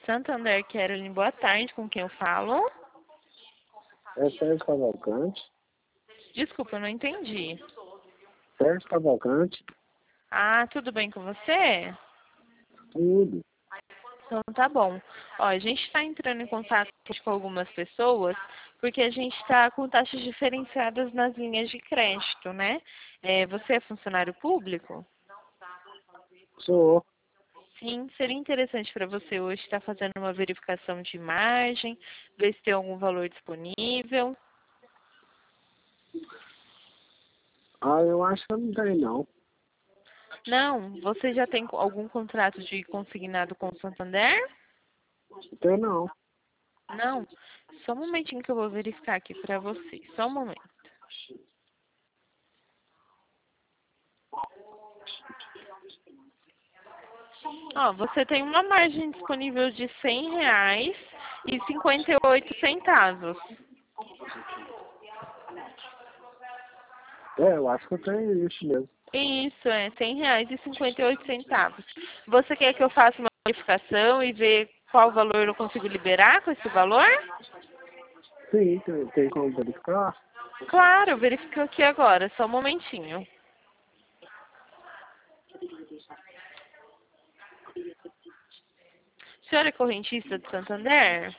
Santander, Caroline, boa tarde, com quem eu falo? É Sérgio Cavalcante. Desculpa, eu não entendi. Sérgio Cavalcante. Ah, tudo bem com você? Tudo. Então tá bom. Ó, a gente está entrando em contato com algumas pessoas porque a gente está com taxas diferenciadas nas linhas de crédito, né? Você é funcionário público? Sou. Sim, seria interessante para você hoje estar fazendo uma verificação de margem, ver se tem algum valor disponível. Ah, eu acho que eu não tenho, não. Não, você já tem algum contrato de consignado com o Santander? Não tenho, não. Não? Só um momentinho que eu vou verificar aqui para você. Só um momento. Ó, você tem uma margem disponível de R$ 100,58. É, eu acho que eu tenho isso mesmo. Isso, é R$ 100,58. Você quer que eu faça uma verificação e ver qual valor eu consigo liberar com esse valor? Sim, tem como verificar? Claro, eu verifico aqui agora, só um momentinho. Senhora é correntista do Santander?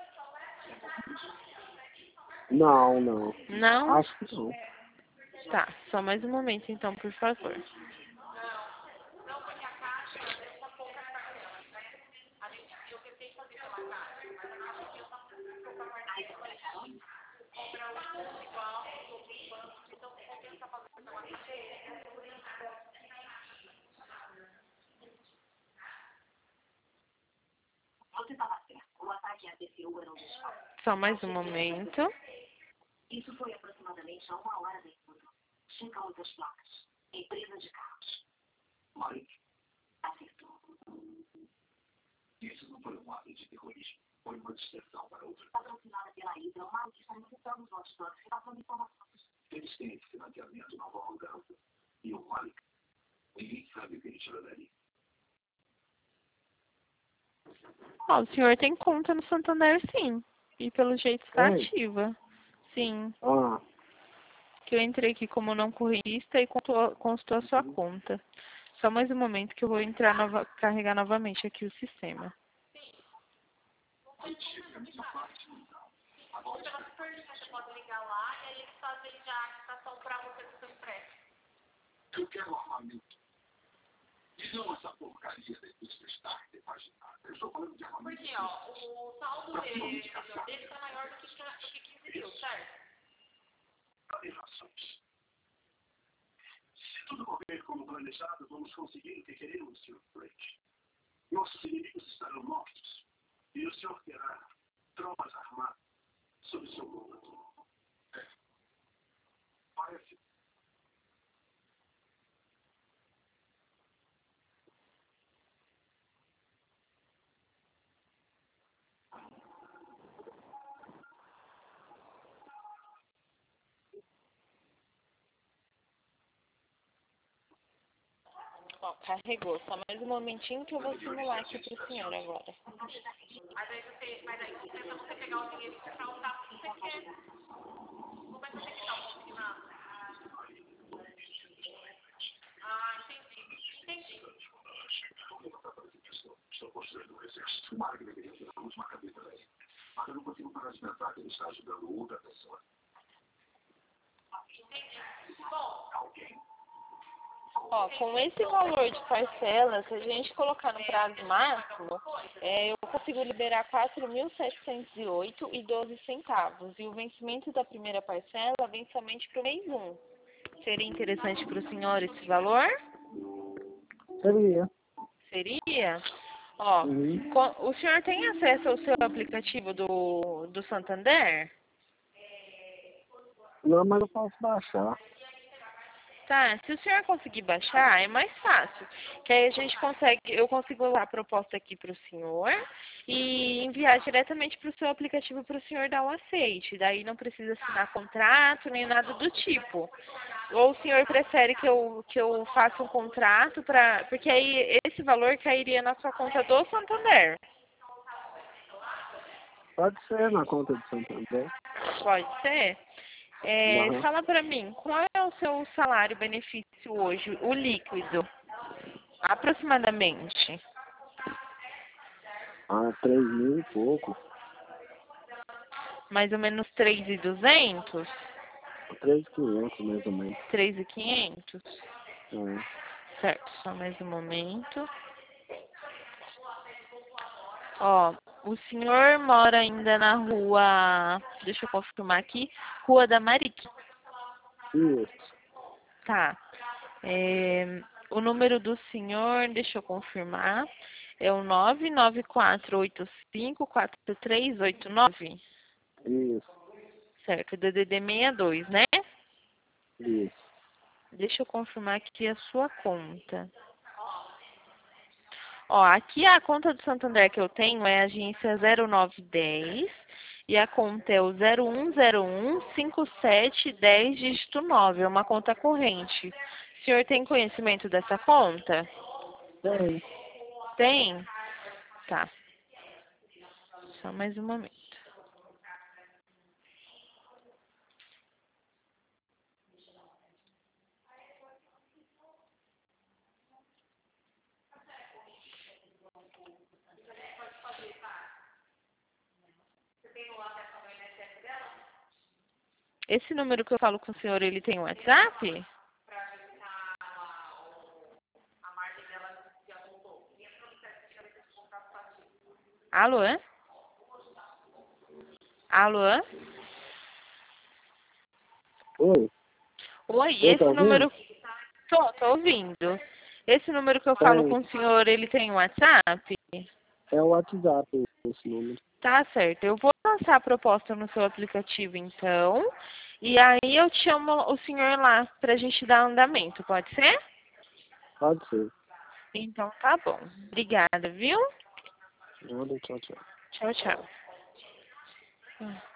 Não, não. Não? Acho que não. Tá, só mais um momento então, por favor. Só mais um momento. Isso foi aproximadamente a 1 hora da escuta. Checamos as placas. Empresa de carros. Mike. Acertou. Isso não foi um ato de terrorismo. Foi uma distração para outra. Patrocinada pela Hydra, o Mike está incitando os watchdogs e passando informações. Eles têm esse financiamento na Nova Organza. E o Mike. Ninguém sabe o que ele tirou dali. Ó, o senhor tem conta no Santander, sim. E pelo jeito está Tem? ativa. Sim. Ah, Que eu entrei aqui como não correísta e constou a sua conta. Só mais um momento que eu vou entrar carregar novamente aqui o sistema. Eu quero armamento. E não essa porcaria da indústria Stark imaginada. Eu estou falando de armamento. Porque, ó, o saldo dele está maior do que 15 mil, certo? Aberrações. Se tudo correr como planejado, vamos conseguir o que queremos, Sr. Blake. Nossos inimigos estarão mortos. E o senhor terá tropas armadas sob seu comando. É. Parece. Ó, carregou. Só mais um momentinho que eu vou simular aqui pro senhor agora. Mas aí você tenta você pegar o dinheiro e comprar o carro que você quer. Como é que você quer dar um consignado? Ah, entendi. Estou construindo um exército. Para que deveria ter uma cabeça daí. Mas eu não consigo parar de pensar que ele está ajudando outra pessoa. Entendi. Bom, alguém. Ó, com esse valor de parcela, se a gente colocar no prazo máximo, eu consigo liberar R$ 4.708,12. E o vencimento da primeira parcela vem somente para o mês 1. Seria interessante para o senhor esse valor? seria. Seria? Ó, Uhum. o senhor tem acesso ao seu aplicativo do Santander? Não, mas eu posso baixar. Tá, se o senhor conseguir baixar, é mais fácil. Que aí eu consigo lá a proposta aqui para o senhor e enviar diretamente para o seu aplicativo para o senhor dar o aceite. Daí não precisa assinar contrato nem nada do tipo. Ou o senhor prefere que eu faça um contrato porque aí esse valor cairia na sua conta do Santander. Pode ser na conta de Santander. Pode ser? Uhum. Fala pra mim, qual é o seu salário benefício hoje, o líquido? Aproximadamente. 3.000 e pouco. Mais ou menos 3.200? 3.500 mais ou menos. 3.500? É. Certo, só mais um momento. Ó, o senhor mora ainda na rua, deixa eu confirmar aqui, Rua da Marique. Isso. Tá. O número do senhor, deixa eu confirmar, é o 994854389. Isso. Certo, DDD 62, né? Isso. Deixa eu confirmar aqui a sua conta. Ó, aqui a conta do Santander que eu tenho é a agência 0910 e a conta é o 01015710 dígito 9, é uma conta corrente. O senhor tem conhecimento dessa conta? Tem. Tem? Tá. Só mais um momento. Esse número que eu falo com o senhor, ele tem WhatsApp? Alô? Alô? Oi. Oi, Oi, tá esse ouvindo? número... Tô ouvindo. Esse número que eu falo Tem. com o senhor, ele tem WhatsApp? É o WhatsApp esse número. Tá certo. Eu vou lançar a proposta no seu aplicativo, então. E aí eu te chamo o senhor lá pra gente dar andamento, pode ser? Pode ser. Então tá bom. Obrigada, viu? Nada, tchau, tchau. Tchau, tchau.